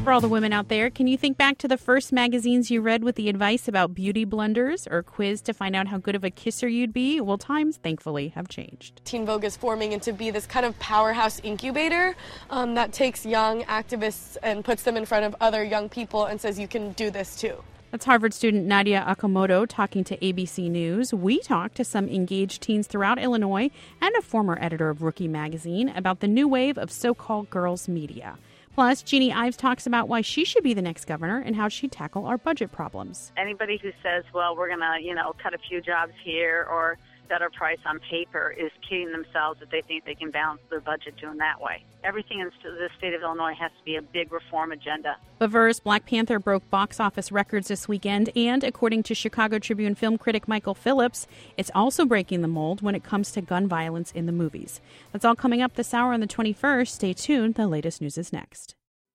For all the women out there, can you think back to the first magazines you read with the advice about beauty blunders or quiz to find out how good of a kisser you'd be? Well, times, thankfully, have changed. Teen Vogue is forming into be this kind of powerhouse incubator that takes young activists and puts them in front of other young people and says you can do this too. That's Harvard student Nadia Akamoto talking to ABC News. We talked to some engaged teens throughout Illinois and a former editor of Rookie magazine about the new wave of so-called girls media. Plus, Jeannie Ives talks about why she should be the next governor and how she'd tackle our budget problems. Anybody who says, well, we're going to, cut a few jobs here or better price on paper is kidding themselves if they think they can balance their budget doing that way. Everything in the state of Illinois has to be a big reform agenda. But first, Black Panther broke box office records this weekend, and according to Chicago Tribune film critic Michael Phillips, it's also breaking the mold when it comes to gun violence in the movies. That's all coming up this hour on the 21st. Stay tuned. The latest news is next.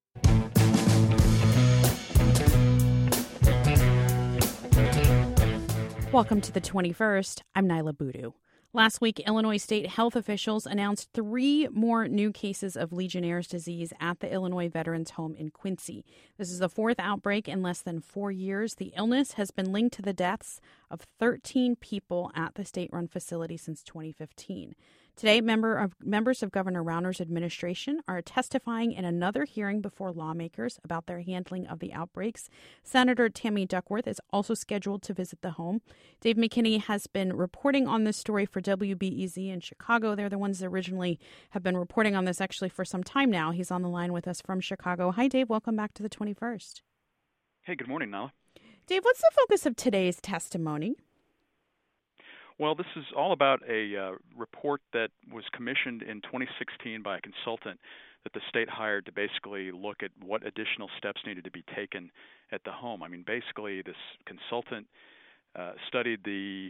Welcome to the 21st. I'm Nyla Boodoo. Last week, Illinois state health officials announced 3 more new cases of Legionnaire's disease at the Illinois Veterans Home in Quincy. This is the 4th outbreak in less than 4 years. The illness has been linked to the deaths of 13 people at the state-run facility since 2015. Today, members of Governor Rauner's administration are testifying in another hearing before lawmakers about their handling of the outbreaks. Senator Tammy Duckworth is also scheduled to visit the home. Dave McKinney has been reporting on this story for WBEZ in Chicago. They're the ones that originally have been reporting on this actually for some time now. He's on the line with us from Chicago. Hi, Dave. Welcome back to the 21st. Hey, good morning, Nala. Dave, what's the focus of today's testimony? Well, this is all about a report that was commissioned in 2016 by a consultant that the state hired to basically look at what additional steps needed to be taken at the home. I mean, basically, this consultant studied the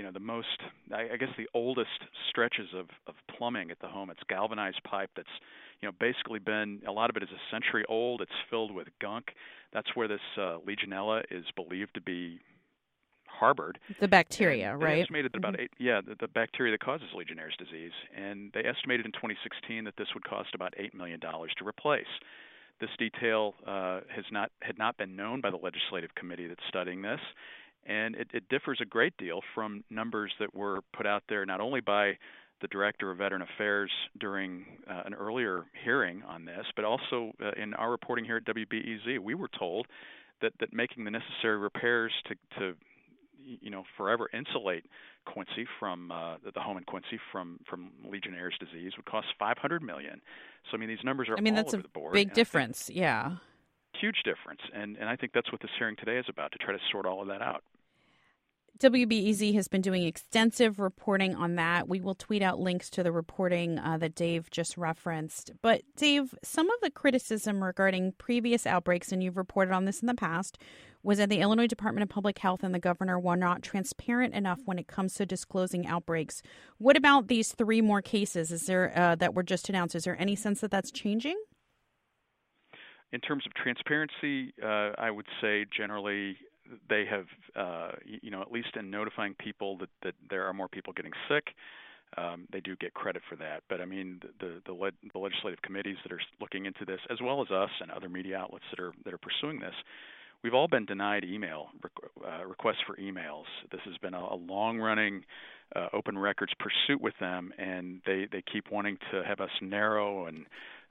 oldest stretches of plumbing at the home. It's galvanized pipe that's, basically been, a lot of it is a century old. It's filled with gunk. That's where this Legionella is believed to be harbored. The bacteria, and right? They estimated that about the bacteria that causes Legionnaire's disease, and they estimated in 2016 that this would cost about $8 million to replace. This detail had not been known by the legislative committee that's studying this, and it differs a great deal from numbers that were put out there not only by the Director of Veteran Affairs during an earlier hearing on this, but also in our reporting here at WBEZ. We were told that making the necessary repairs to forever insulate Quincy from the home in Quincy from Legionnaire's disease would cost $500 million. So these numbers are all that's over the board. Big difference, yeah. Huge difference, and I think that's what this hearing today is about, to try to sort all of that out. WBEZ has been doing extensive reporting on that. We will tweet out links to the reporting that Dave just referenced. But Dave, some of the criticism regarding previous outbreaks, and you've reported on this in the past, was that the Illinois Department of Public Health and the governor were not transparent enough when it comes to disclosing outbreaks. What about these 3 more cases that were just announced? Is there any sense that that's changing? In terms of transparency, I would say generally they have, at least in notifying people that there are more people getting sick, they do get credit for that. But the legislative committees that are looking into this, as well as us and other media outlets that are pursuing this, we've all been denied email requests for emails. This has been a long-running open records pursuit with them, and they keep wanting to have us narrow and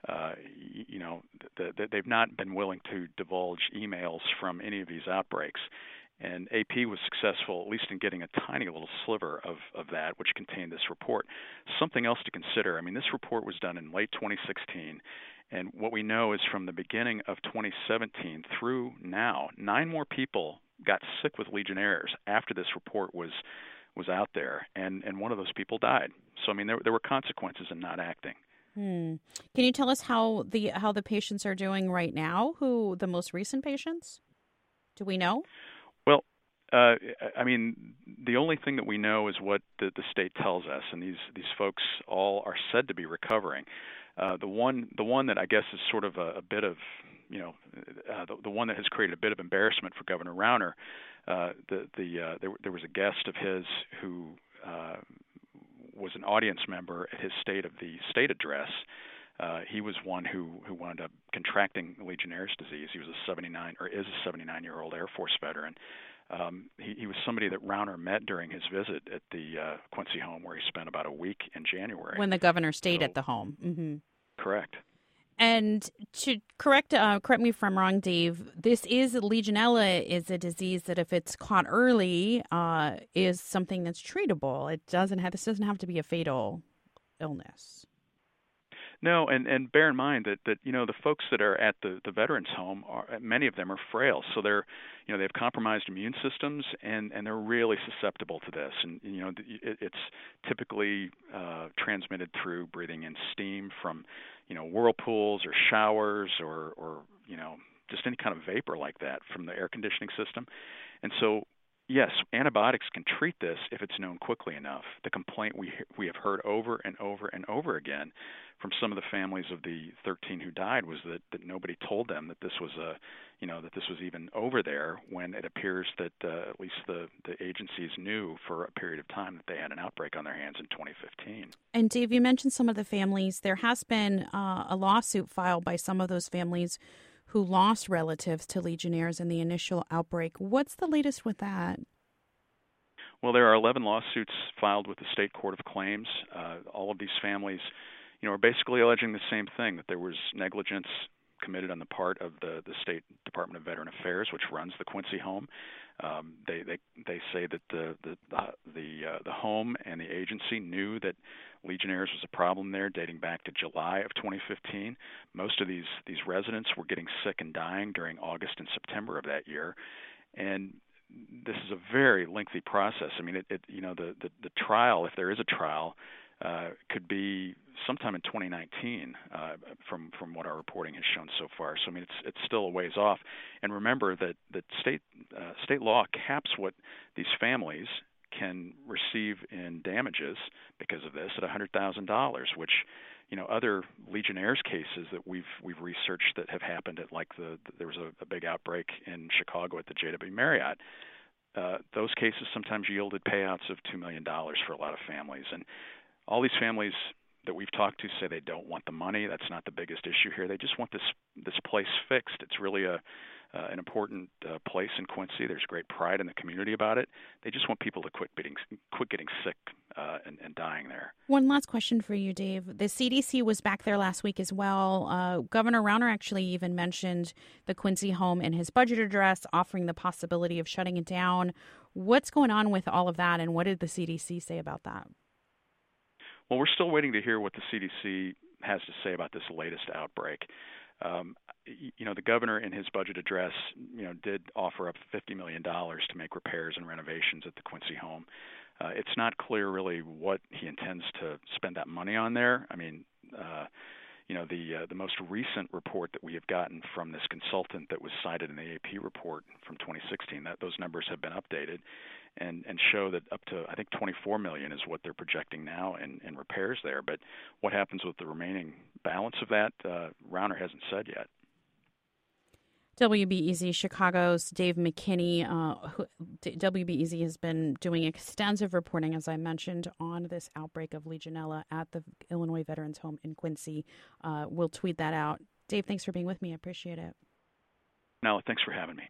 they've not been willing to divulge emails from any of these outbreaks. And AP was successful, at least in getting a tiny little sliver of that, which contained this report. Something else to consider. This report was done in late 2016, and what we know is from the beginning of 2017 through now, 9 more people got sick with Legionnaire's after this report was out there, and one of those people died. So there were consequences in not acting. Can you tell us how the patients are doing right now? Who the most recent patients? Do we know? Well, the only thing that we know is what the state tells us, and these folks all are said to be recovering. The one that I guess is sort of a bit of, the one that has created a bit of embarrassment for Governor Rauner. There was a guest of his who was an audience member at his State of the State address He was one who wound up contracting Legionnaire's disease. He was a 79-year-old Air Force veteran. He was somebody that Rauner met during his visit at the Quincy home, where he spent about a week in January. When the governor stayed at the home. Mm-hmm. Correct. And to correct me if I'm wrong, Dave, Legionella is a disease that if it's caught early, is something that's treatable. This doesn't have to be a fatal illness. No, and bear in mind that the folks that are at the veterans home many of them are frail, so they have compromised immune systems, and they're really susceptible to this. And it's typically transmitted through breathing in steam from whirlpools or showers or just any kind of vapor like that from the air conditioning system. And so, yes, antibiotics can treat this if it's known quickly enough. The complaint we have heard over and over and over again from some of the families of the 13 who died was that nobody told them that this was that this was even over there, when it appears that at least the agencies knew for a period of time that they had an outbreak on their hands in 2015. And Dave, you mentioned some of the families. There has been a lawsuit filed by some of those families who lost relatives to Legionnaires in the initial outbreak. What's the latest with that? Well, there are 11 lawsuits filed with the State Court of Claims. All of these families, are basically alleging the same thing, that there was negligence committed on the part of the State Department of Veteran Affairs, which runs the Quincy home. They say that the home and the agency knew that Legionnaires was a problem there dating back to July of 2015. Most of these residents were getting sick and dying during August and September of that year, and this is a very lengthy process. I mean, the trial, if there is a trial, could be sometime in 2019, from what our reporting has shown so far. So I mean, it's still a ways off. And remember that state law caps what these families can receive in damages because of this at $100,000, which other Legionnaires cases that we've researched that have happened at there was a big outbreak in Chicago at the JW Marriott. Those cases sometimes yielded payouts of $2 million for a lot of families. And all these families that we've talked to say they don't want the money. That's not the biggest issue here. They just want this place fixed. It's really an important place in Quincy. There's great pride in the community about it. They just want people to quit getting sick and dying there. One last question for you, Dave. The CDC was back there last week as well. Governor Rauner actually even mentioned the Quincy home in his budget address, offering the possibility of shutting it down. What's going on with all of that, and what did the CDC say about that? Well, we're still waiting to hear what the CDC has to say about this latest outbreak. The governor in his budget address, did offer up $50 million to make repairs and renovations at the Quincy home. It's not clear really what he intends to spend that money on there. I mean, the most recent report that we have gotten from this consultant that was cited in the AP report from 2016, that those numbers have been updated and show that up to, I think, $24 million is what they're projecting now in repairs there. But what happens with the remaining balance of that, Rauner hasn't said yet. WBEZ Chicago's Dave McKinney. WBEZ has been doing extensive reporting, as I mentioned, on this outbreak of Legionella at the Illinois Veterans Home in Quincy. We'll tweet that out. Dave, thanks for being with me. I appreciate it. Nala, thanks for having me.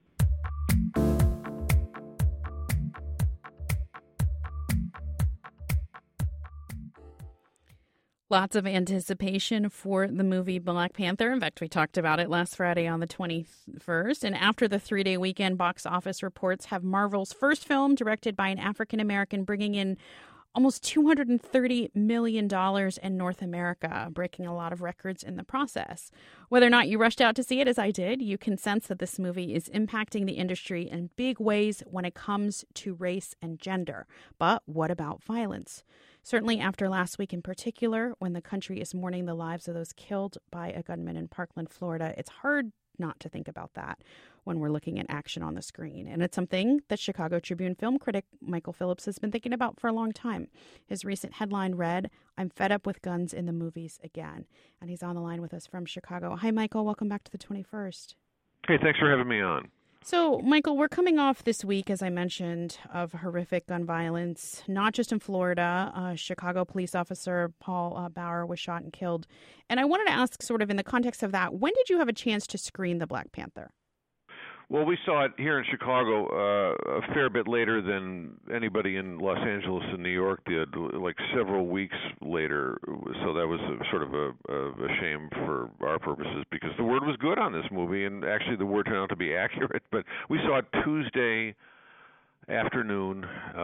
Lots of anticipation for the movie Black Panther. In fact, we talked about it last Friday on the 21st. And after the three-day weekend, box office reports have Marvel's first film, directed by an African-American, bringing in almost $230 million in North America, breaking a lot of records in the process. Whether or not you rushed out to see it, as I did, you can sense that this movie is impacting the industry in big ways when it comes to race and gender. But what about violence? Certainly after last week in particular, when the country is mourning the lives of those killed by a gunman in Parkland, Florida, it's hard not to think about that when we're looking at action on the screen. And it's something that Chicago Tribune film critic Michael Phillips has been thinking about for a long time. His recent headline read, "I'm fed up with guns in the movies again." And he's on the line with us from Chicago. Hi, Michael. Welcome back to the 21st. Hey, thanks for having me on. So, Michael, we're coming off this week, as I mentioned, of horrific gun violence, not just in Florida. Chicago police officer Paul Bauer was shot and killed. And I wanted to ask, sort of in the context of that, when did you have a chance to screen The Black Panther? Well, we saw it here in Chicago a fair bit later than anybody in Los Angeles and New York did, like several weeks later. So that was sort of a shame for our purposes because the word was good on this movie, and actually the word turned out to be accurate. But we saw it Tuesday afternoon,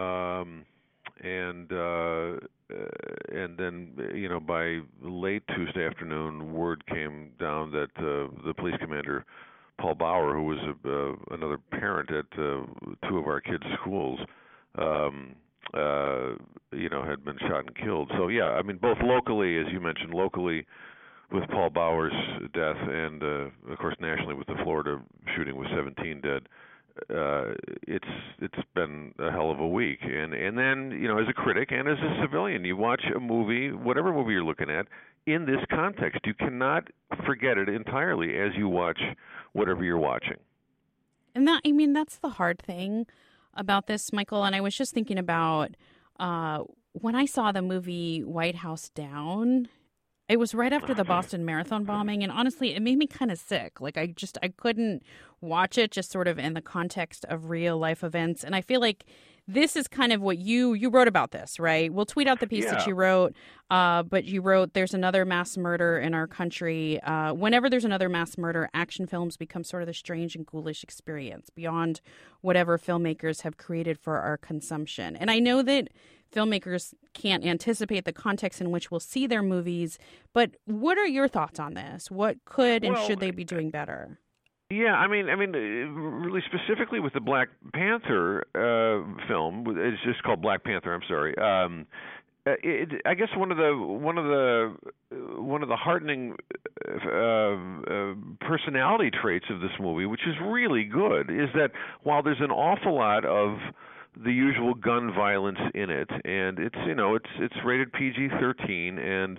and then by late Tuesday afternoon, word came down that the police commander, Paul Bauer, who was another parent at two of our kids' schools, had been shot and killed. So yeah, I mean, both locally, as you mentioned, locally with Paul Bauer's death, and of course nationally with the Florida shooting with 17 dead. It's been a hell of a week, and then as a critic and as a civilian, you watch a movie, whatever movie you're looking at, in this context. You cannot forget it entirely as you watch whatever you're watching. And that's the hard thing about this, Michael. And I was just thinking about when I saw the movie White House Down. It was right after the Boston Marathon bombing, and honestly, it made me kind of sick. Like, I couldn't watch it just sort of in the context of real life events. And I feel like this is kind of what you wrote about this, right? We'll tweet out the piece that you wrote, but you wrote, there's another mass murder in our country. Whenever there's another mass murder, action films become sort of the strange and ghoulish experience beyond whatever filmmakers have created for our consumption. And I know that filmmakers can't anticipate the context in which we'll see their movies, but what are your thoughts on this? What could and should they be doing better? Yeah, I mean, really specifically with the Black Panther film, it's just called Black Panther. I'm sorry. I guess one of the heartening personality traits of this movie, which is really good, is that while there's an awful lot of the usual gun violence in it, and it's rated PG-13, and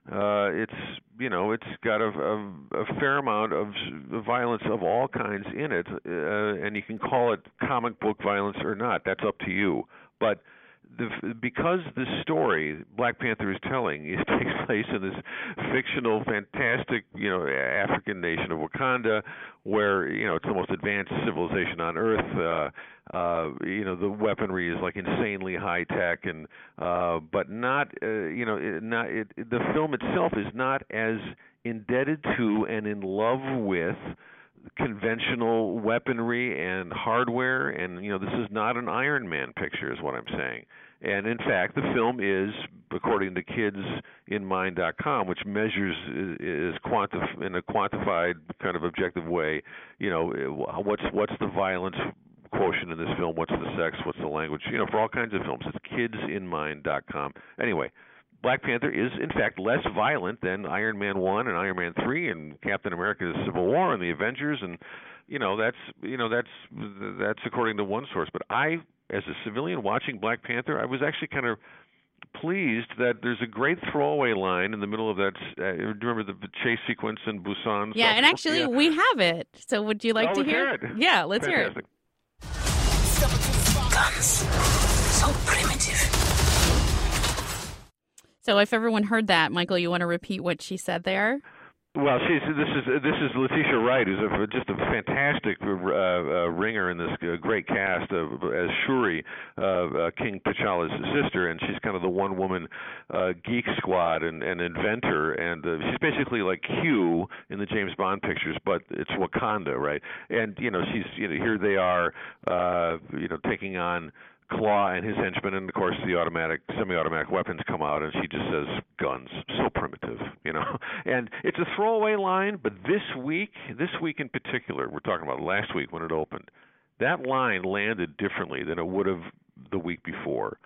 it's got a fair amount of violence of all kinds in it, and you can call it comic book violence or not. That's up to you. But because the story Black Panther is telling, it takes place in this fictional, fantastic, African nation of Wakanda, where it's the most advanced civilization on Earth. The weaponry is like insanely high tech, and but not, the film itself is not as indebted to and in love with conventional weaponry and hardware, and this is not an Iron Man picture, is what I'm saying. And in fact, the film is, according to KidsInMind.com, which measures in a quantified kind of objective way, what's the violence quotient in this film, what's the sex, what's the language, for all kinds of films. It's KidsInMind.com. Anyway, Black Panther is, in fact, less violent than Iron Man 1 and Iron Man 3 and Captain America's Civil War and the Avengers, and that's according to one source. But I, as a civilian watching Black Panther, I was actually kind of pleased that there's a great throwaway line in the middle of that. Do you remember the chase sequence in Busan? Yeah, and actually we have it. So would you like to hear it? Yeah, let's hear it. Guns. So primitive. So if everyone heard that, Michael, you want to repeat what she said there? Well, this is Letitia Wright, who's just a fantastic ringer in this great cast as Shuri, King T'Challa's sister, and she's kind of the one-woman geek squad and inventor, and she's basically like Q in the James Bond pictures, but it's Wakanda, right? And she's here they are, taking on Claw and his henchmen, and of course the semi-automatic weapons come out, and she just says guns. So primitive, And it's a throwaway line, but this week in particular, we're talking about last week when it opened, that line landed differently than it would have the week before.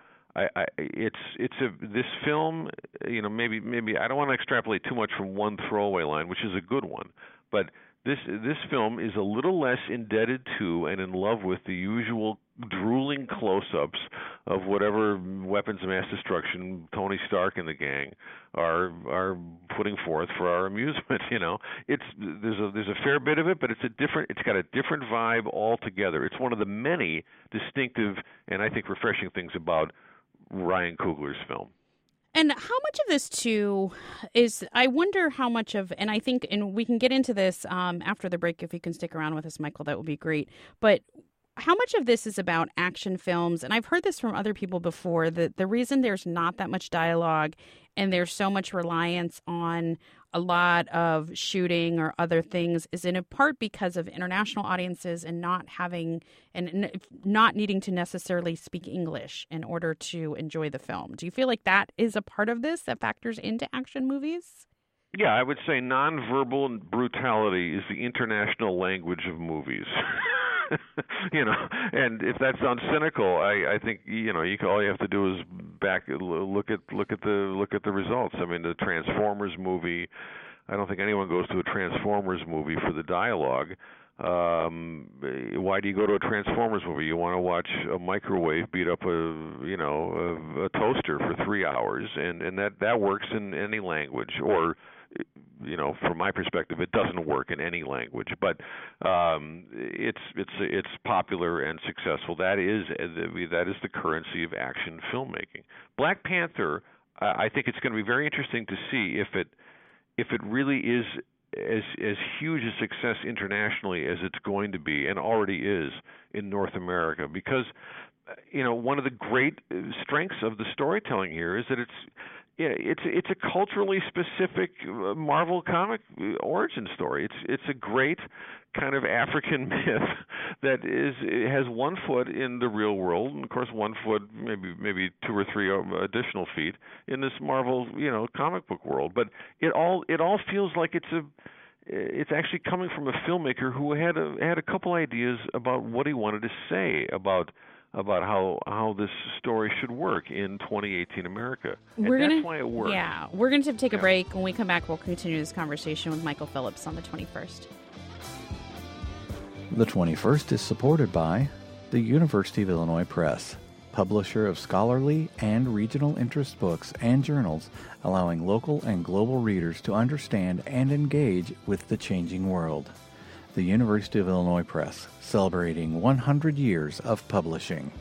This film, maybe I don't want to extrapolate too much from one throwaway line, which is a good one, but this film is a little less indebted to and in love with the usual drooling close-ups of whatever weapons of mass destruction Tony Stark and the gang are putting forth for our amusement. There's a fair bit of it, but it's got a different vibe altogether. It's one of the many distinctive and I think refreshing things about Ryan Coogler's film. And how much of this, too, is, I wonder how much of, and I think, and we can get into this after the break, if you can stick around with us, Michael, that would be great. But how much of this is about action films? And I've heard this from other people before, that the reason there's not that much dialogue and there's so much reliance on a lot of shooting or other things is in a part because of international audiences and not needing to necessarily speak English in order to enjoy the film. Do you feel like that is a part of this that factors into action movies? Yeah, I would say nonverbal brutality is the international language of movies. And if that sounds cynical, I think all you have to do is look at the results. I mean, the Transformers movie. I don't think anyone goes to a Transformers movie for the dialogue. Why do you go to a Transformers movie? You want to watch a microwave beat up a toaster for 3 hours, and that works in any language, or from my perspective, it doesn't work in any language, but it's popular and successful. That is the currency of action filmmaking. Black Panther, I think it's going to be very interesting to see if it really is as huge a success internationally as it's going to be, and already is in North America, because one of the great strengths of the storytelling here is that it's a culturally specific Marvel comic origin story. It's a great kind of African myth that has one foot in the real world, and of course one foot, maybe 2 or 3 additional feet in this Marvel comic book world. But it all feels like it's actually coming from a filmmaker who had a couple ideas about what he wanted to say about how this story should work in 2018 America. That's why it works. Yeah, we're going to take a break. When we come back, we'll continue this conversation with Michael Phillips on the 21st. The 21st is supported by the University of Illinois Press, publisher of scholarly and regional interest books and journals, allowing local and global readers to understand and engage with the changing world. The University of Illinois Press, celebrating 100 years of publishing.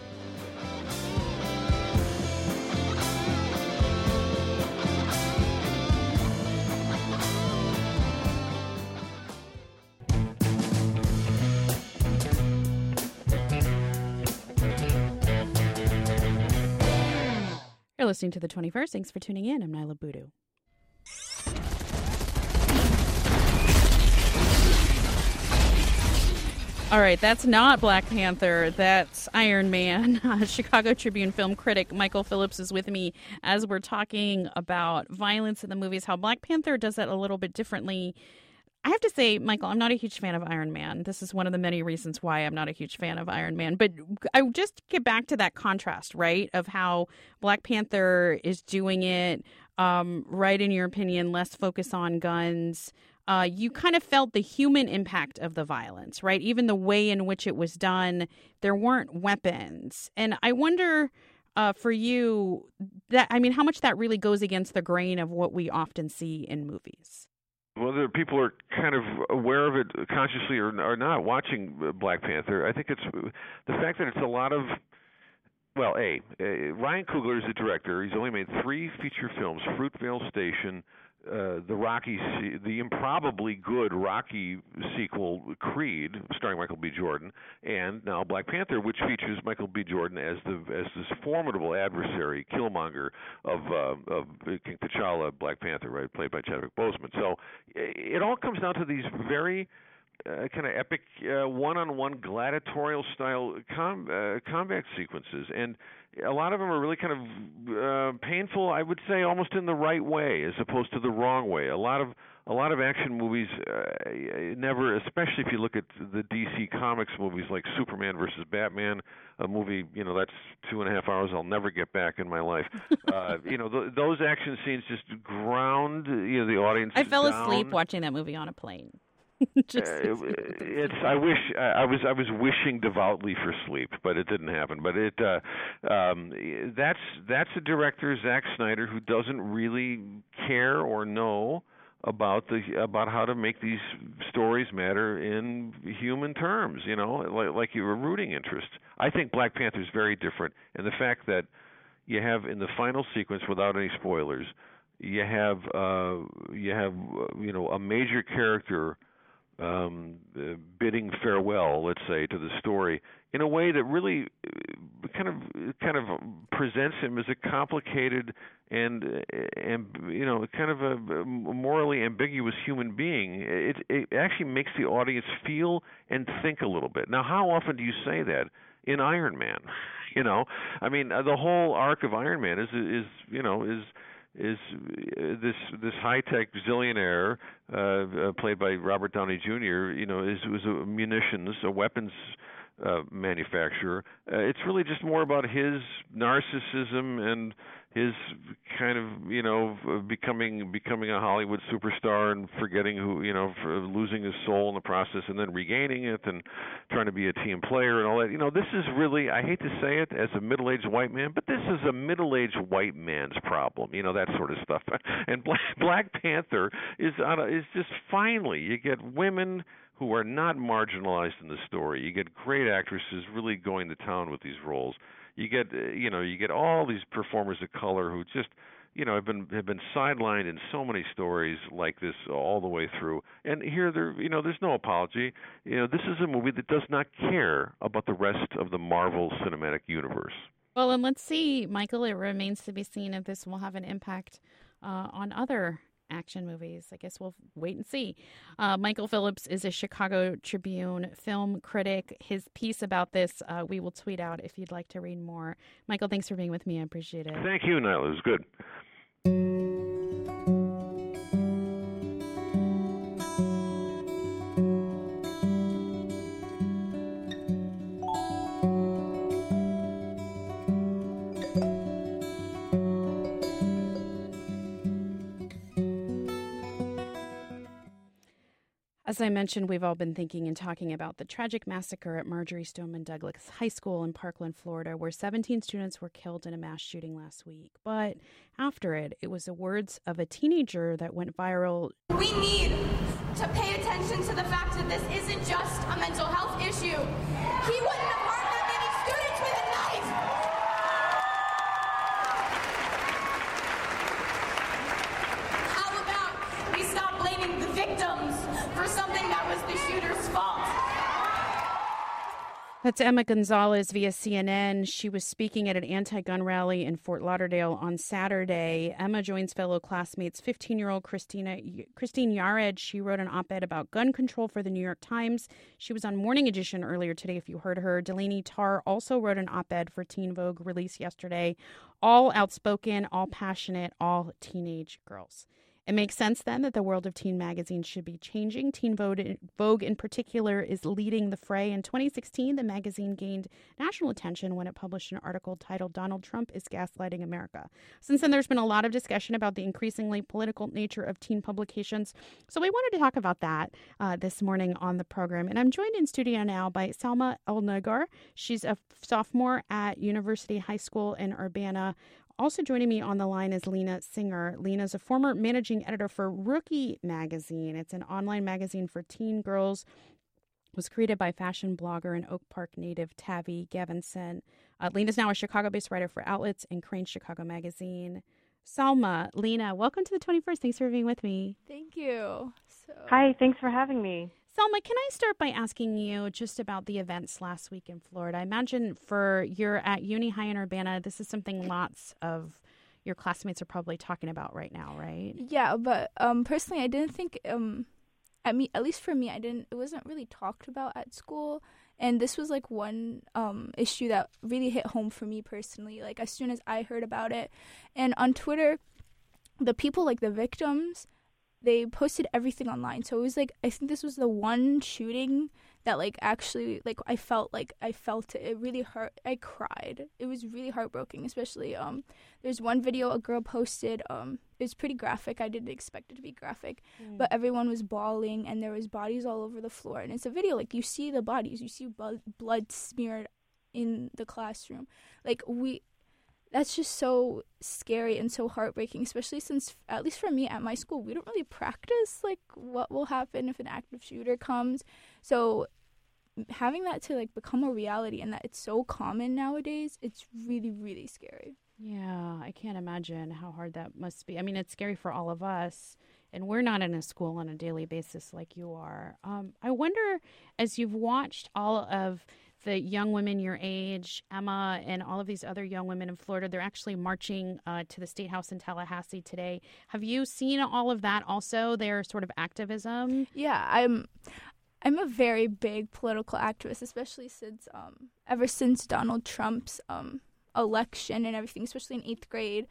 You're listening to The 21st. Thanks for tuning in. I'm Nyla Boodoo. All right, that's not Black Panther. That's Iron Man. Chicago Tribune film critic Michael Phillips is with me as we're talking about violence in the movies, how Black Panther does that a little bit differently. I have to say, Michael, I'm not a huge fan of Iron Man. This is one of the many reasons why I'm not a huge fan of Iron Man. But I just get back to that contrast, right, of how Black Panther is doing it, right, in your opinion, less focus on guns. You kind of felt the human impact of the violence, right? Even the way in which it was done, there weren't weapons. And I wonder for you, how much that really goes against the grain of what we often see in movies. Whether people are kind of aware of it consciously or not watching Black Panther, I think it's the fact that it's a lot of, Ryan Coogler is the director. He's only made 3 feature films: Fruitvale Station, the improbably good Rocky sequel Creed, starring Michael B. Jordan, and now Black Panther, which features Michael B. Jordan as this formidable adversary, Killmonger of King T'Challa, Black Panther, right, played by Chadwick Boseman. So it all comes down to these very kind of epic one-on-one gladiatorial style combat sequences, and a lot of them are really kind of painful, I would say, almost in the right way as opposed to the wrong way. A lot of action movies never, especially if you look at the DC Comics movies like Superman versus Batman, a movie that's 2.5 hours I'll never get back in my life. Those action scenes just ground the audience. I fell down. asleep watching that movie on a plane. I wish I was wishing devoutly for sleep, but it didn't happen. But that's a director, Zack Snyder, who doesn't really care or know about how to make these stories matter in human terms. Like your rooting interest. I think Black Panther is very different, and the fact that you have in the final sequence, without any spoilers, you have a major character bidding farewell, let's say, to the story in a way that really kind of presents him as a complicated and kind of a morally ambiguous human being. It actually makes the audience feel and think a little bit. Now, how often do you say that in Iron Man? I mean, the whole arc of Iron Man is this high-tech zillionaire played by Robert Downey Jr. Was a weapons manufacturer. It's really just more about his narcissism and his kind of becoming a Hollywood superstar and forgetting for losing his soul in the process and then regaining it and trying to be a team player and all that. This is really, I hate to say it as a middle-aged white man, but this is a middle-aged white man's problem. That sort of stuff. And Black Panther is just finally you get women who are not marginalized in the story. You get great actresses really going to town with these roles. You get all these performers of color who just have been sidelined in so many stories like this all the way through. And here there's no apology. This is a movie that does not care about the rest of the Marvel Cinematic Universe. Well, and let's see, Michael, it remains to be seen if this will have an impact on other action movies. I guess we'll wait and see. Michael Phillips is a Chicago Tribune film critic. His piece about this we will tweet out if you'd like to read more. Michael, thanks for being with me. I appreciate it. Thank you, Nyla. It was good. As I mentioned, we've all been thinking and talking about the tragic massacre at Marjory Stoneman Douglas High School in Parkland, Florida, where 17 students were killed in a mass shooting last week. But after it was the words of a teenager that went viral. We need to pay attention to the fact that this isn't just a mental health issue. He wouldn't have harmed that many students with a knife. How about we stop blaming the victims for something that was the shooter's fault? That's Emma Gonzalez via CNN. She was speaking at an anti-gun rally in Fort Lauderdale on Saturday. Emma joins fellow classmates 15-year-old Christine Yared. She wrote an op-ed about gun control for the New York Times. She was on Morning Edition earlier today, if you heard her. Delaney Tarr also wrote an op-ed for Teen Vogue, released yesterday. All outspoken, all passionate, all teenage girls. It makes sense, then, that the world of teen magazines should be changing. Teen Vogue, in particular, is leading the fray. In 2016, the magazine gained national attention when it published an article titled "Donald Trump is Gaslighting America." Since then, there's been a lot of discussion about the increasingly political nature of teen publications. So we wanted to talk about that this morning on the program. And I'm joined in studio now by Salma El-Nagar. She's a sophomore at University High School in Urbana. Also joining me on the line is Lena Singer. Lena is a former managing editor for Rookie Magazine. It's an online magazine for teen girls. It was created by fashion blogger and Oak Park native Tavi Gavinson. Lena is now a Chicago-based writer for Outlets and Crane Chicago Magazine. Salma, Lena, welcome to the 21st. Thanks for being with me. Thank you. Hi, thanks for having me. Salma, can I start by asking you just about the events last week in Florida? I imagine you're at Uni High in Urbana, this is something lots of your classmates are probably talking about right now, right? Yeah, but personally, I didn't think, at least for me, it wasn't really talked about at school. And this was like one issue that really hit home for me personally, like as soon as I heard about it. And on Twitter, the people, like the victims, they posted everything online. So it was like, I think this was the one shooting that like actually like I felt it. It really hurt. I cried. It was really heartbreaking, especially there's one video a girl posted. It was pretty graphic. I didn't expect it to be graphic, but everyone was bawling and there was bodies all over the floor. And it's a video, like you see the bodies, you see blood smeared in the classroom. Like that's just so scary and so heartbreaking, especially since, at least for me at my school, we don't really practice like what will happen if an active shooter comes. So having that to like become a reality and that it's so common nowadays, it's really, really scary. Yeah, I can't imagine how hard that must be. I mean, it's scary for all of us, and we're not in a school on a daily basis like you are. I wonder, as you've watched all of the young women your age, Emma, and all of these other young women in Florida, they're actually marching to the State House in Tallahassee today. Have you seen all of that also, their sort of activism? Yeah, I'm a very big political activist, especially since ever since Donald Trump's election and everything, especially in 8th grade.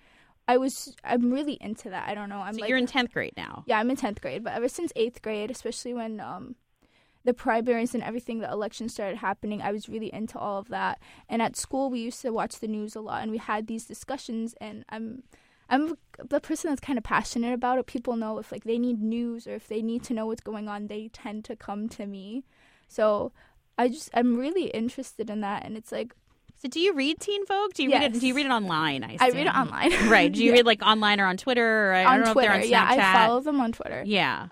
I'm really into that. I don't know. So you're in 10th grade now? Yeah, I'm in 10th grade. But ever since 8th grade, especially when the primaries and everything, the elections started happening, I was really into all of that. And at school, we used to watch the news a lot, and we had these discussions. And I'm the person that's kind of passionate about it. People know if like they need news or if they need to know what's going on, they tend to come to me. So I'm really interested in that. And it's like, so do you read Teen Vogue? Do you read it? Do you read it online? I read it online. Right. Do you read like online or on Twitter? Or I don't know Twitter. If they're on Snapchat. Yeah, I follow them on Twitter. Yeah.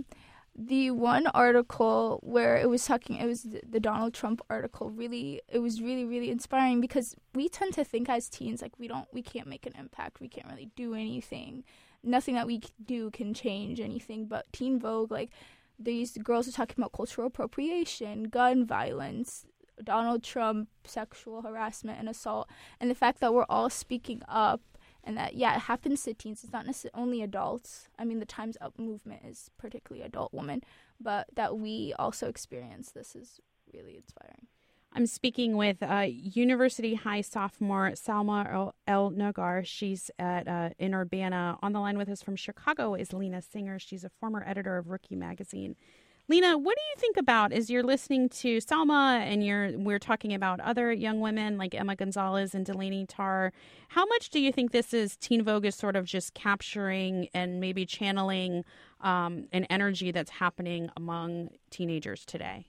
The one article where it was the Donald Trump article. It was really, really inspiring, because we tend to think as teens like we can't make an impact. We can't really do anything. Nothing that we do can change anything. But Teen Vogue, like these girls are talking about cultural appropriation, gun violence, Donald Trump, sexual harassment and assault, and the fact that we're all speaking up. And that, yeah, it happens to teens. It's not necessarily only adults. I mean, the Time's Up movement is particularly adult women. But that we also experience this is really inspiring. I'm speaking with University High sophomore Salma El-Nagar. She's in Urbana. On the line with us from Chicago is Lena Singer. She's a former editor of Rookie magazine. Lena, what do you think about, as you're listening to Salma and we're talking about other young women like Emma Gonzalez and Delaney Tarr, how much do you think this is Teen Vogue is sort of just capturing and maybe channeling an energy that's happening among teenagers today?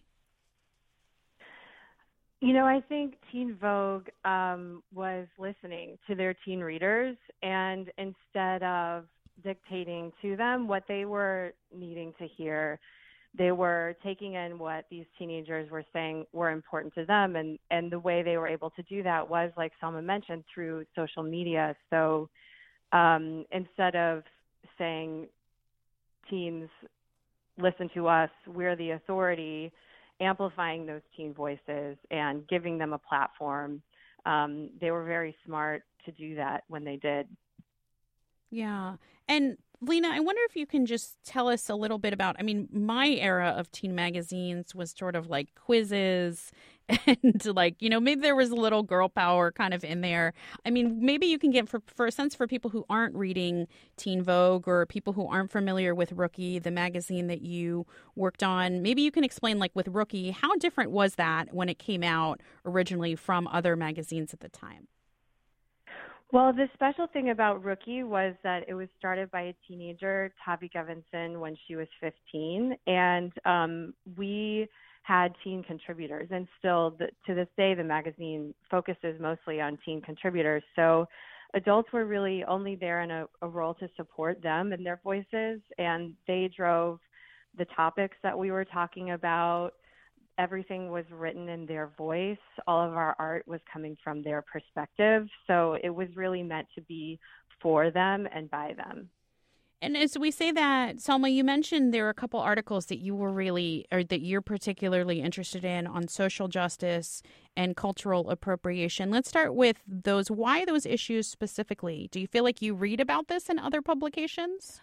You know, I think Teen Vogue was listening to their teen readers, and instead of dictating to them what they were needing to hear, they were taking in what these teenagers were saying were important to them, and the way they were able to do that was, like Salma mentioned, through social media. So instead of saying, teens, listen to us, we're the authority, amplifying those teen voices and giving them a platform, they were very smart to do that when they did. Yeah. And Lena, I wonder if you can just tell us a little bit about, I mean, my era of teen magazines was sort of like quizzes and like, you know, maybe there was a little girl power kind of in there. I mean, maybe you can get for a sense for people who aren't reading Teen Vogue or people who aren't familiar with Rookie, the magazine that you worked on. Maybe you can explain, like with Rookie, how different was that when it came out originally from other magazines at the time? Well, the special thing about Rookie was that it was started by a teenager, Tavi Gevinson, when she was 15, and we had teen contributors, and still to this day the magazine focuses mostly on teen contributors. So adults were really only there in a role to support them and their voices, and they drove the topics that we were talking about. Everything was written in their voice. All of our art was coming from their perspective. So it was really meant to be for them and by them. And as we say that, Salma, you mentioned there were a couple articles that you were that you're particularly interested in on social justice and cultural appropriation. Let's start with those. Why those issues specifically? Do you feel like you read about this in other publications?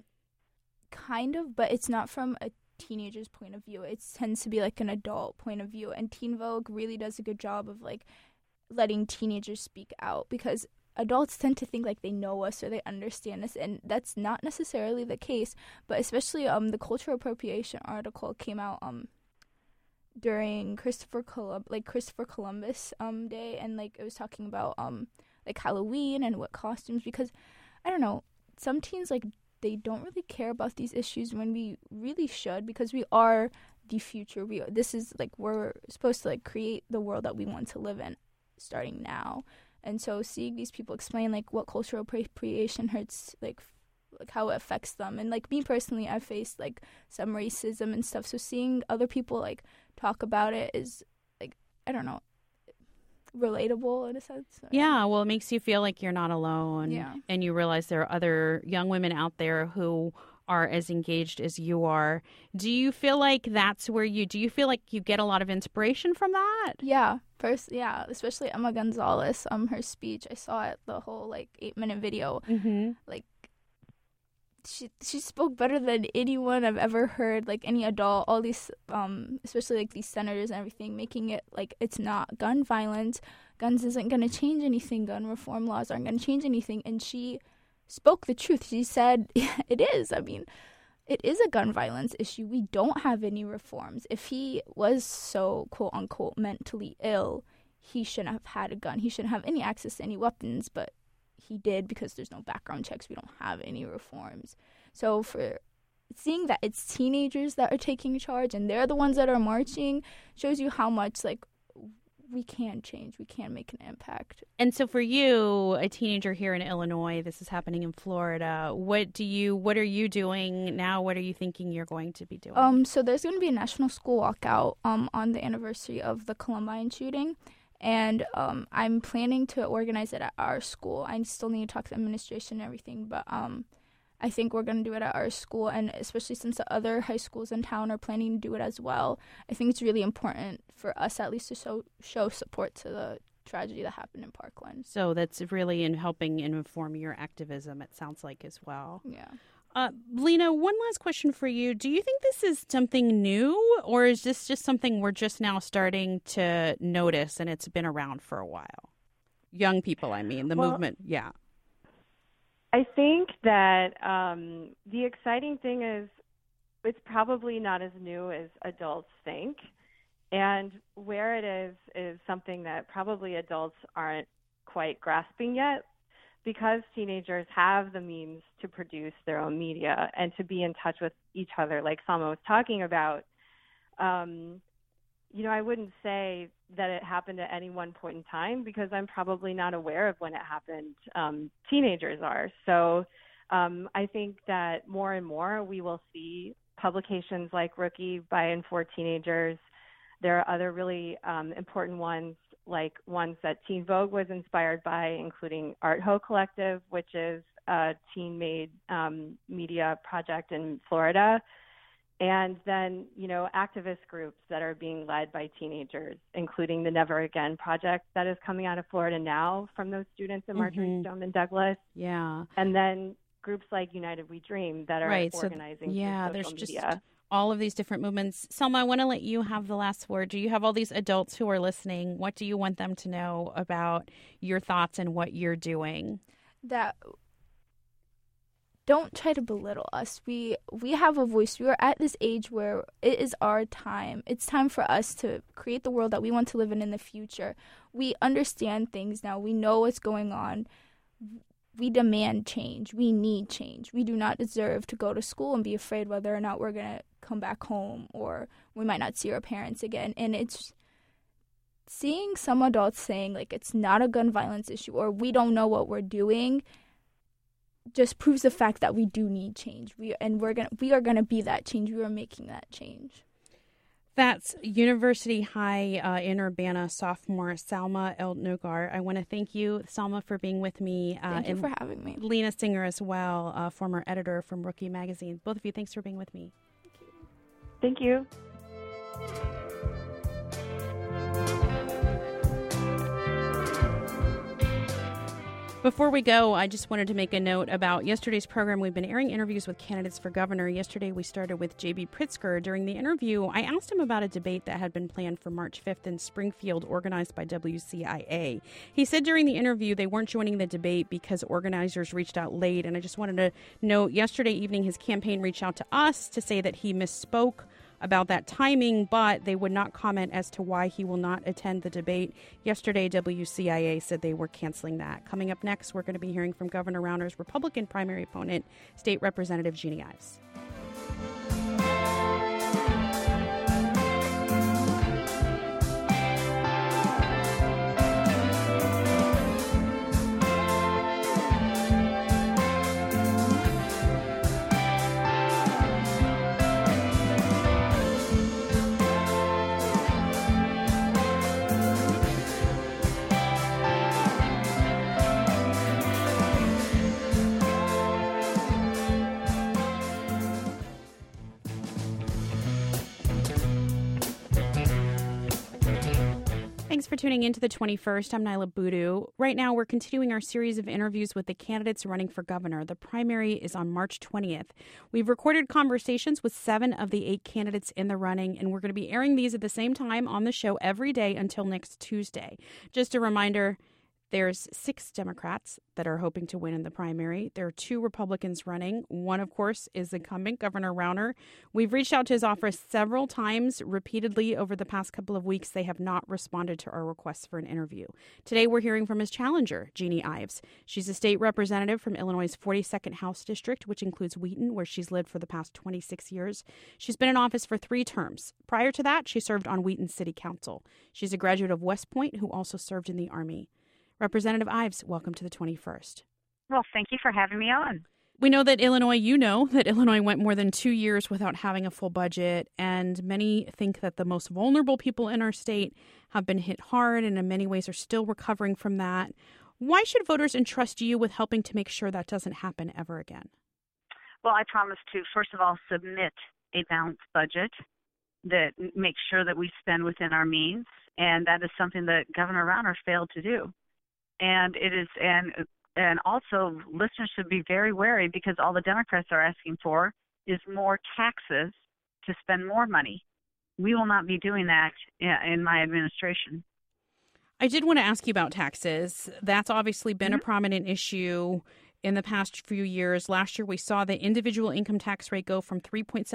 Kind of, but it's not from a teenager's point of view. It tends to be like an adult point of view, and Teen Vogue really does a good job of like letting teenagers speak out, because adults tend to think like they know us or they understand us, and that's not necessarily the case. But especially the cultural appropriation article came out during Christopher Columbus Day, and like it was talking about like Halloween and what costumes, because I don't know, some teens like they don't really care about these issues when we really should, because we are the future. We're supposed to like create the world that we want to live in starting now. And so seeing these people explain like what cultural appropriation hurts, like how it affects them, and like me personally, I've faced like some racism and stuff, so seeing other people like talk about it is like, I don't know, relatable in a sense. Yeah, well, it makes you feel like you're not alone. Yeah. And you realize there are other young women out there who are as engaged as you are. Do you feel like that's where you feel like you get a lot of inspiration from that? Yeah. Especially Emma Gonzalez, her speech, I saw it, the whole like 8-minute video. Mm-hmm. Like she spoke better than anyone I've ever heard, like any adult, all these especially like these senators and everything, making it like it's not gun violence. Guns isn't going to change anything. Gun reform laws aren't going to change anything. And she spoke the truth. She said, yeah, it is. I mean, it is a gun violence issue. We don't have any reforms. If he was so, quote unquote, mentally ill, he shouldn't have had a gun. He shouldn't have any access to any weapons, but he did because there's no background checks. We don't have any reforms. So for seeing that it's teenagers that are taking charge and they're the ones that are marching shows you how much like we can change, we can make an impact. And so for you, a teenager here in Illinois, this is happening in Florida. What are you doing now? What are you thinking you're going to be doing? So there's going to be a national school walkout on the anniversary of the Columbine shooting. And I'm planning to organize it at our school. I still need to talk to administration and everything, but I think we're going to do it at our school, and especially since the other high schools in town are planning to do it as well, I think it's really important for us at least to show support to the tragedy that happened in Parkland. So that's really in helping and inform your activism, it sounds like, as well. Yeah. Lena, one last question for you. Do you think this is something new, or is this just something we're just now starting to notice and it's been around for a while? Young people, I mean, the movement, yeah. I think that the exciting thing is it's probably not as new as adults think. And where it is something that probably adults aren't quite grasping yet, because teenagers have the means to produce their own media and to be in touch with each other, like Salma was talking about. I wouldn't say that it happened at any one point in time because I'm probably not aware of when it happened. Teenagers are. So I think that more and more we will see publications like Rookie by and for teenagers. There are other really important ones, like ones that Teen Vogue was inspired by, including Art Ho Collective, which is a teen-made media project in Florida. And then, activist groups that are being led by teenagers, including the Never Again Project that is coming out of Florida now from those students in Marjorie Stoneman Douglas. Yeah. And then groups like United We Dream that are organizing through social there's media. Just all of these different movements. Selma, I want to let you have the last word. Do you have all these adults who are listening? What do you want them to know about your thoughts and what you're doing? That don't try to belittle us. We have a voice. We are at this age where it is our time. It's time for us to create the world that we want to live in the future. We understand things now. We know what's going on. We demand change. We need change. We do not deserve to go to school and be afraid whether or not we're going to come back home or we might not see our parents again. And it's seeing some adults saying, like, it's not a gun violence issue or we don't know what we're doing just proves the fact that we do need change. We are gonna be that change. We are making that change. That's University High in Urbana sophomore Salma El-Nogar. I want to thank you, Salma, for being with me. Thank you for having me. Lena Singer as well, former editor from Rookie Magazine. Both of you, thanks for being with me. Thank you. Before we go, I just wanted to make a note about yesterday's program. We've been airing interviews with candidates for governor. Yesterday, we started with J.B. Pritzker. During the interview, I asked him about a debate that had been planned for March 5th in Springfield, organized by WCIA. He said during the interview they weren't joining the debate because organizers reached out late. And I just wanted to note, yesterday evening, his campaign reached out to us to say that he misspoke about that timing, but they would not comment as to why he will not attend the debate. Yesterday, WCIA said they were canceling that. Coming up next, we're going to be hearing from Governor Rauner's Republican primary opponent, State Representative Jeannie Ives. Thanks for tuning in to the 21st. I'm Nyla Boodoo. Right now, we're continuing our series of interviews with the candidates running for governor. The primary is on March 20th. We've recorded conversations with 7 of the 8 candidates in the running, and we're going to be airing these at the same time on the show every day until next Tuesday. Just a reminder, there's 6 Democrats that are hoping to win in the primary. There are 2 Republicans running. One, of course, is incumbent Governor Rauner. We've reached out to his office several times, repeatedly over the past couple of weeks. They have not responded to our requests for an interview. Today, we're hearing from his challenger, Jeannie Ives. She's a state representative from Illinois' 42nd House District, which includes Wheaton, where she's lived for the past 26 years. She's been in office for 3 terms. Prior to that, she served on Wheaton City Council. She's a graduate of West Point who also served in the Army. Representative Ives, welcome to the 21st. Well, thank you for having me on. We know that Illinois went more than 2 years without having a full budget, and many think that the most vulnerable people in our state have been hit hard and in many ways are still recovering from that. Why should voters entrust you with helping to make sure that doesn't happen ever again? Well, I promise to, first of all, submit a balanced budget that makes sure that we spend within our means, and that is something that Governor Rauner failed to do. And it is, and also listeners should be very wary because all the Democrats are asking for is more taxes to spend more money. We will not be doing that in my administration. I did want to ask you about taxes. That's obviously been a prominent issue in the past few years. Last year, we saw the individual income tax rate go from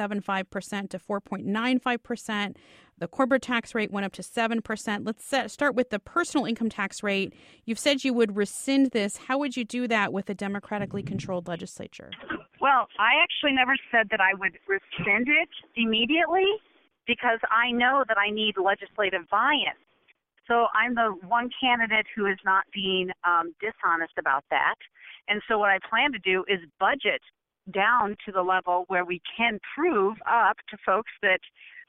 3.75% to 4.95%. The corporate tax rate went up to 7%. Let's start with the personal income tax rate. You've said you would rescind this. How would you do that with a democratically controlled legislature? Well, I actually never said that I would rescind it immediately because I know that I need legislative buy-in. So I'm the one candidate who is not being dishonest about that. And so what I plan to do is budget down to the level where we can prove up to folks that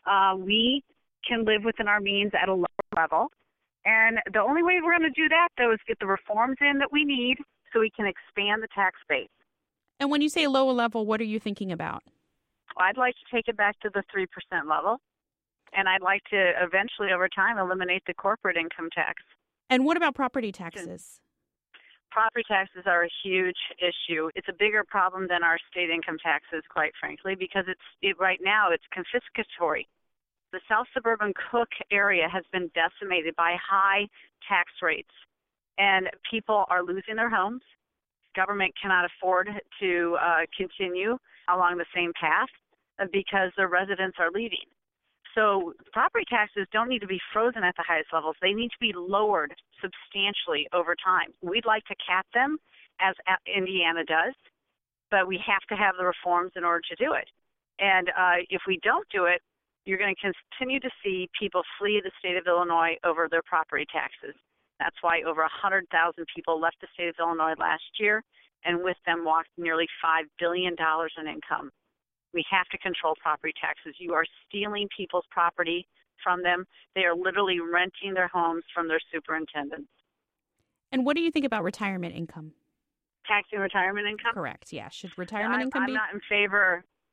we can live within our means at a lower level. And the only way we're going to do that, though, is get the reforms in that we need so we can expand the tax base. And when you say lower level, what are you thinking about? I'd like to take it back to the 3% level. And I'd like to eventually, over time, eliminate the corporate income tax. And what about property taxes? Property taxes are a huge issue. It's a bigger problem than our state income taxes, quite frankly, because right now it's confiscatory. The South Suburban Cook area has been decimated by high tax rates, and people are losing their homes. Government cannot afford to continue along the same path because their residents are leaving. So property taxes don't need to be frozen at the highest levels. They need to be lowered substantially over time. We'd like to cap them, as Indiana does, but we have to have the reforms in order to do it. And if we don't do it, you're going to continue to see people flee the state of Illinois over their property taxes. That's why over 100,000 people left the state of Illinois last year, and with them walked nearly $5 billion in income. We have to control property taxes. You are stealing people's property from them. They are literally renting their homes from their superintendents. And what do you think about retirement income? Taxing retirement income? Correct, yeah. Should retirement income be? I'm not in favor.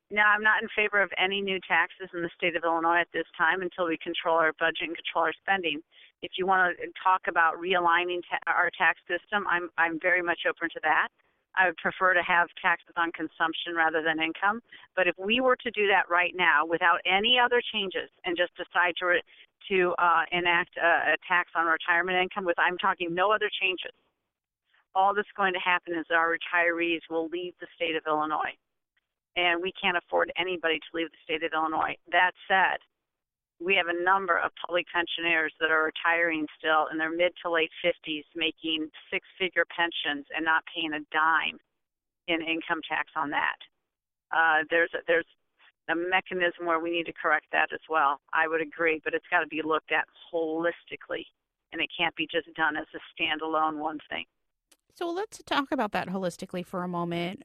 No, I'm not in favor of any new taxes in the state of Illinois at this time until we control our budget and control our spending. If you want to talk about realigning our tax system, I'm very much open to that. I would prefer to have taxes on consumption rather than income. But if we were to do that right now without any other changes and just decide to enact a tax on retirement income, I'm talking no other changes, all that's going to happen is our retirees will leave the state of Illinois. And we can't afford anybody to leave the state of Illinois. That said, we have a number of public pensioners that are retiring still in their mid to late 50s, making six-figure pensions and not paying a dime in income tax on that. There's a mechanism where we need to correct that as well. I would agree, but it's got to be looked at holistically, and it can't be just done as a standalone one thing. So let's talk about that holistically for a moment.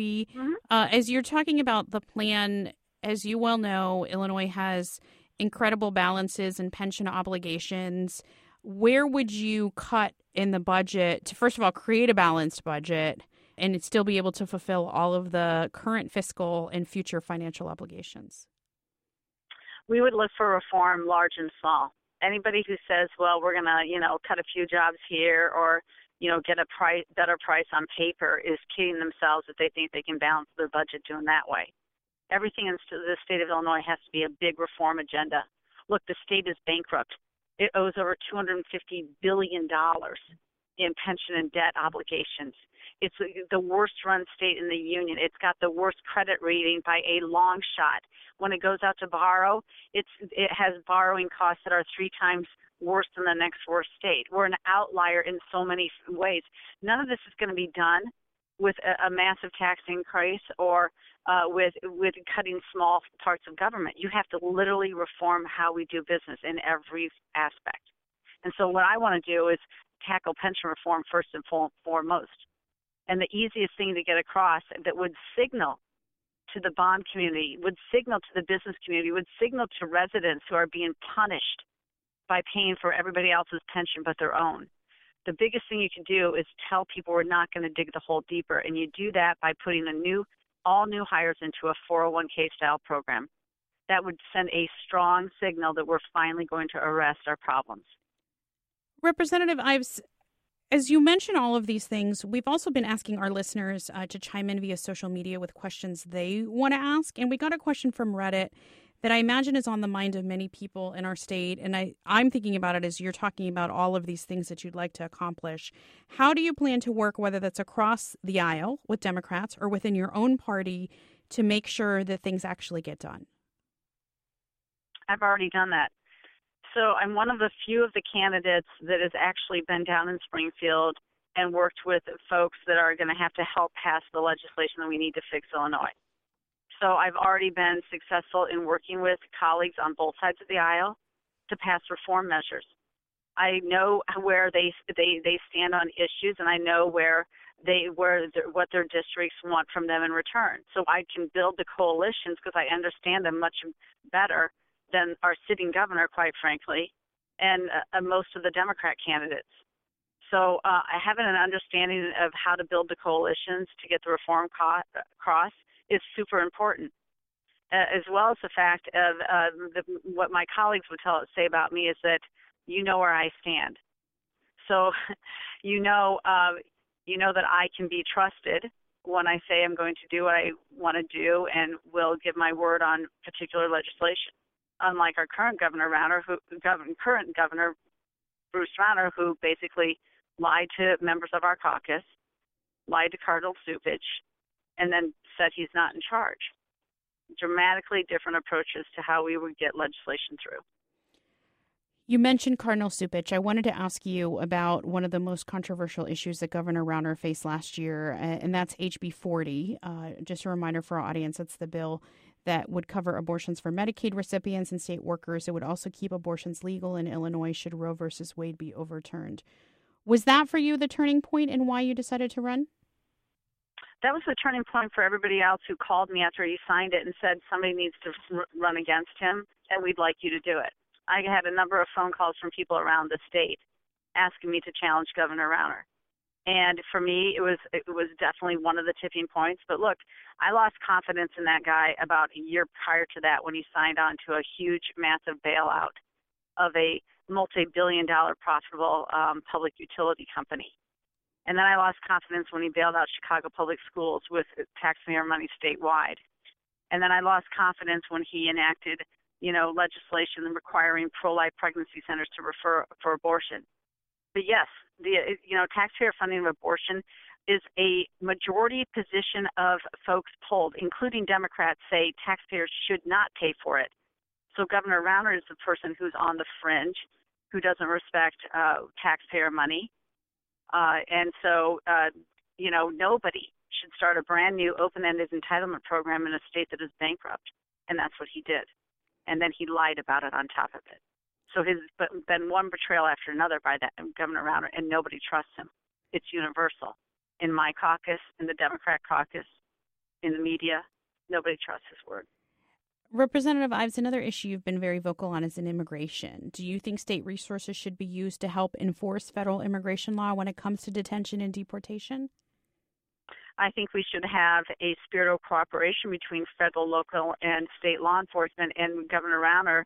As you're talking about the plan, as you well know, Illinois has incredible balances and pension obligations. Where would you cut in the budget to, first of all, create a balanced budget and still be able to fulfill all of the current fiscal and future financial obligations? We would look for reform, large and small. Anybody who says, well, we're going to, cut a few jobs here or get a better price on paper is kidding themselves if they think they can balance their budget doing that way. Everything in the state of Illinois has to be a big reform agenda. Look, the state is bankrupt. It owes over $250 billion in pension and debt obligations. It's the worst-run state in the union. It's got the worst credit rating by a long shot. When it goes out to borrow, it has borrowing costs that are 3 times worse than the next worst state. We're an outlier in so many ways. None of this is going to be done with a massive tax increase or with cutting small parts of government. You have to literally reform how we do business in every aspect. And so what I want to do is tackle pension reform first and foremost. And the easiest thing to get across that would signal to the bond community, would signal to the business community, would signal to residents who are being punished by paying for everybody else's pension but their own. The biggest thing you can do is tell people we're not going to dig the hole deeper, and you do that by putting all new hires into a 401k style program. That would send a strong signal that we're finally going to arrest our problems. Representative Ives, as you mention all of these things, we've also been asking our listeners to chime in via social media with questions they want to ask. And we got a question from Reddit that I imagine is on the mind of many people in our state. And I'm thinking about it as you're talking about all of these things that you'd like to accomplish. How do you plan to work, whether that's across the aisle with Democrats or within your own party, to make sure that things actually get done? I've already done that. So I'm one of the few of the candidates that has actually been down in Springfield and worked with folks that are going to have to help pass the legislation that we need to fix Illinois. So I've already been successful in working with colleagues on both sides of the aisle to pass reform measures. I know where they stand on issues, and I know what their districts want from them in return. So I can build the coalitions because I understand them much better than our sitting governor, quite frankly, and most of the Democrat candidates. So having an understanding of how to build the coalitions to get the reform across is super important, as well as the fact of what my colleagues would say about me is that you know where I stand. So you know that I can be trusted when I say I'm going to do what I want to do and will give my word on particular legislation. Unlike our current Governor Bruce Rauner, who basically lied to members of our caucus, lied to Cardinal Cupich, and then said he's not in charge. Dramatically different approaches to how we would get legislation through. You mentioned Cardinal Cupich. I wanted to ask you about one of the most controversial issues that Governor Rauner faced last year, and that's HB 40. Just a reminder for our audience, it's the bill that would cover abortions for Medicaid recipients and state workers. It would also keep abortions legal in Illinois should Roe versus Wade be overturned. Was that for you the turning point in why you decided to run? That was the turning point for everybody else who called me after he signed it and said somebody needs to run against him, and we'd like you to do it. I had a number of phone calls from people around the state asking me to challenge Governor Rauner. And for me, it was definitely one of the tipping points. But look, I lost confidence in that guy about a year prior to that when he signed on to a huge, massive bailout of a multi-billion-dollar profitable public utility company. And then I lost confidence when he bailed out Chicago Public Schools with taxpayer money statewide. And then I lost confidence when he enacted, legislation requiring pro-life pregnancy centers to refer for abortion. But yes, taxpayer funding of abortion is a majority position of folks polled, including Democrats, say taxpayers should not pay for it. So Governor Rauner is the person who's on the fringe, who doesn't respect taxpayer money. And so, nobody should start a brand new open-ended entitlement program in a state that is bankrupt. And that's what he did. And then he lied about it on top of it. So there's been one betrayal after another by that Governor Rauner, and nobody trusts him. It's universal. In my caucus, in the Democrat caucus, in the media, nobody trusts his word. Representative Ives, another issue you've been very vocal on is in immigration. Do you think state resources should be used to help enforce federal immigration law when it comes to detention and deportation? I think we should have a spirit of cooperation between federal, local, and state law enforcement. And Governor Rauner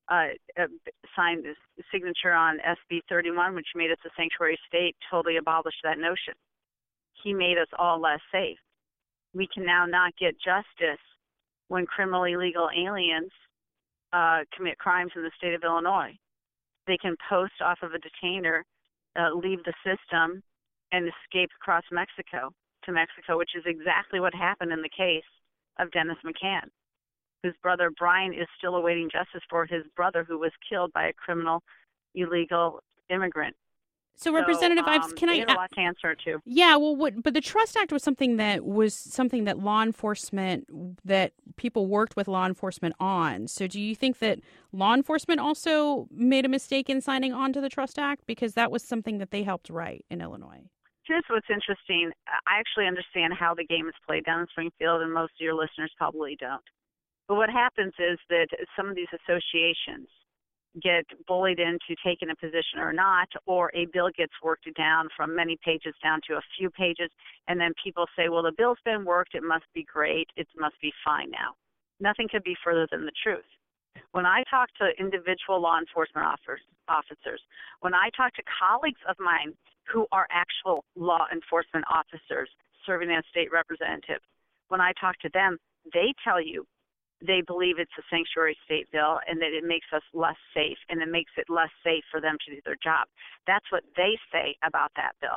signed his signature on SB 31, which made us a sanctuary state, totally abolished that notion. He made us all less safe. We can now not get justice when criminally illegal aliens commit crimes in the state of Illinois. They can post off of a detainer, leave the system, and escape across to Mexico, which is exactly what happened in the case of Dennis McCann, whose brother Brian is still awaiting justice for his brother who was killed by a criminal illegal immigrant. So Representative Ives, can I have a lot to answer to? Yeah, well, but the Trust Act was something that law enforcement, that people worked with law enforcement on. So do you think that law enforcement also made a mistake in signing on to the Trust Act, because that was something that they helped write in Illinois? Here's what's interesting. I actually understand how the game is played down in Springfield, and most of your listeners probably don't. But what happens is that some of these associations get bullied into taking a position or not, or a bill gets worked down from many pages down to a few pages, and then people say, well, the bill's been worked, it must be great, it must be fine now. Nothing could be further than the truth. When I talk to individual law enforcement officers, when I talk to colleagues of mine who are actual law enforcement officers serving as state representatives, when I talk to them, they tell you they believe it's a sanctuary state bill and that it makes us less safe, and it makes it less safe for them to do their job. That's what they say about that bill.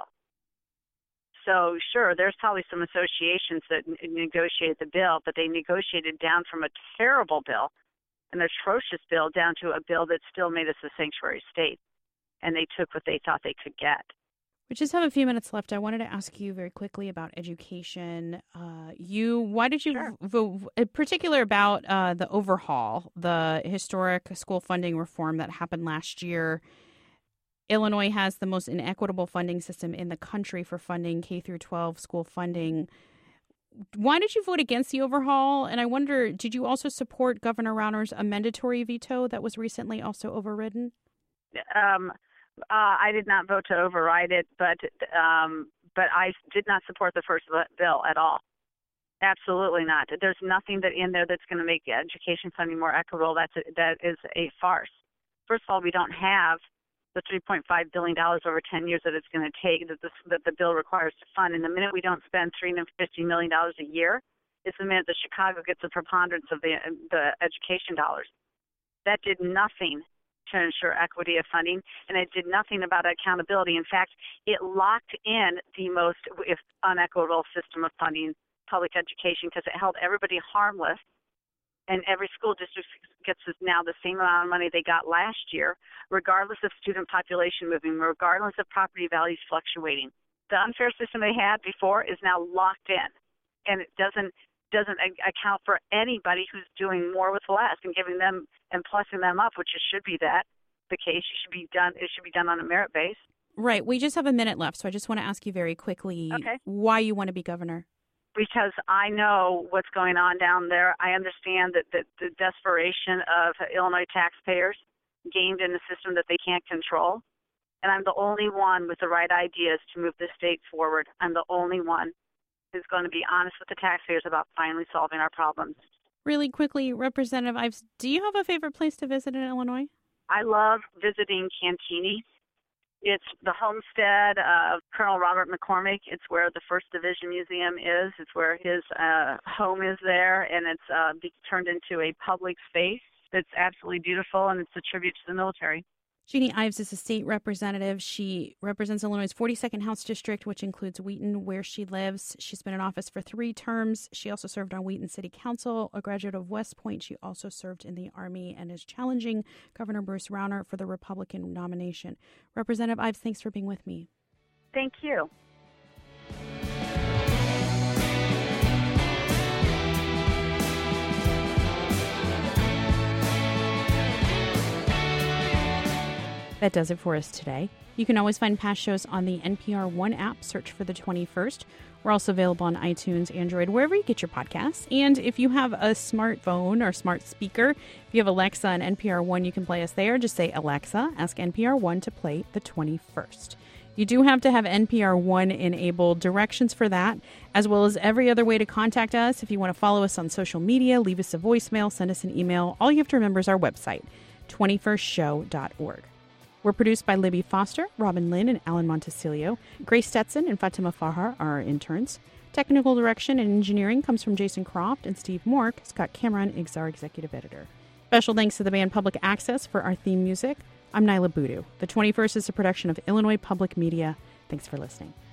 So, sure, there's probably some associations that negotiated the bill, but they negotiated down from a terrible bill, an atrocious bill, down to a bill that still made us a sanctuary state, and they took what they thought they could get. We just have a few minutes left. I wanted to ask you very quickly about education. Why did you vote, in particular about the overhaul, the historic school funding reform that happened last year? Illinois has the most inequitable funding system in the country for funding K through 12 school funding. Why did you vote against the overhaul? And I wonder, did you also support Governor Rauner's amendatory veto that was recently also overridden? I did not vote to override it, but I did not support the first bill at all. Absolutely not. There's nothing in there that's going to make education funding more equitable. That is a farce. First of all, we don't have the $3.5 billion over 10 years that it's going to take, that the bill requires to fund. And the minute we don't spend $350 million a year is the minute that Chicago gets a preponderance of the education dollars. That did nothing to ensure equity of funding, and it did nothing about accountability. In fact, it locked in the most unequitable system of funding public education because it held everybody harmless, and every school district gets now the same amount of money they got last year, regardless of student population moving, regardless of property values fluctuating. The unfair system they had before is now locked in, and it doesn't account for anybody who's doing more with less and giving them and plussing them up, which it should be the case. It should be done on a merit base. Right. We just have a minute left, so I just want to ask you very quickly why you want to be governor. Because I know what's going on down there. I understand that the desperation of Illinois taxpayers gained in a system that they can't control. and I'm the only one with the right ideas to move the state forward. I'm the only one who's going to be honest with the taxpayers about finally solving our problems. Really quickly, Representative Ives, do you have a favorite place to visit in Illinois? I love visiting Cantini. It's the homestead of Colonel Robert McCormick. It's where the 1st Division Museum is. It's where his home is there, and it's turned into a public space that's absolutely beautiful, and it's a tribute to the military. Jeannie Ives is a state representative. She represents Illinois' 42nd House District, which includes Wheaton, where she lives. She's been in office for 3 terms. She also served on Wheaton City Council. A graduate of West Point, she also served in the Army and is challenging Governor Bruce Rauner for the Republican nomination. Representative Ives, thanks for being with me. Thank you. That does it for us today. You can always find past shows on the NPR One app. Search for The 21st. We're also available on iTunes, Android, wherever you get your podcasts. And if you have a smartphone or smart speaker, if you have Alexa and NPR One, you can play us there. Just say, Alexa, ask NPR One to play The 21st. You do have to have NPR One enabled. Directions for that, as well as every other way to contact us. If you want to follow us on social media, leave us a voicemail, send us an email. All you have to remember is our website, 21stshow.org. We're produced by Libby Foster, Robin Lynn, and Alan Montecillo. Grace Stetson and Fatima Fahar are our interns. Technical direction and engineering comes from Jason Croft, and Steve Mork. Scott Cameron is our executive editor. Special thanks to the band Public Access for our theme music. I'm Nyla Boodoo. The 21st is a production of Illinois Public Media. Thanks for listening.